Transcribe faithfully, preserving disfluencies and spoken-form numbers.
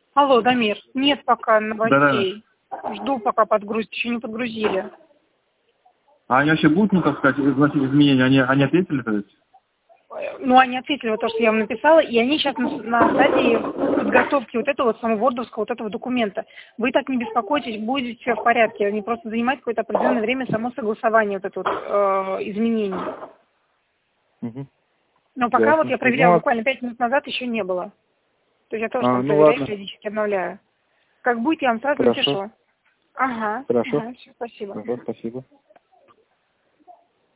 Алло, Дамир. Нет пока новостей. Да-да. Жду, пока подгрузят. Еще не подгрузили. А они вообще будут, ну, как сказать, вносить изменения? Они, они ответили, то есть? Ну, они ответили вот то, что я вам написала, и они сейчас на, на стадии подготовки вот этого вот самого вордовского вот этого документа. Вы так не беспокойтесь, будет все в порядке. Они просто занимают какое-то определенное время само согласование вот это вот э, изменений. Угу. Но пока Ясно. вот я проверяла Ну, буквально пять минут назад, еще не было. То есть я тоже а, там ну, проверяю, ладно. периодически обновляю. Как будет, я вам сразу Хорошо. напишу. Ага. Хорошо. Ага, все, спасибо. Хорошо, спасибо.